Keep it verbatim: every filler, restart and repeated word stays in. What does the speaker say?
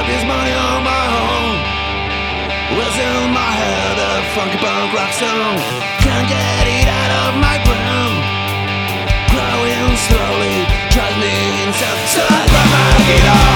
up this money on my own. Wheels in my head, a funky punk rock song. Can't get it out of my brain. Growing slowly, drives me insane. So I grab my guitar.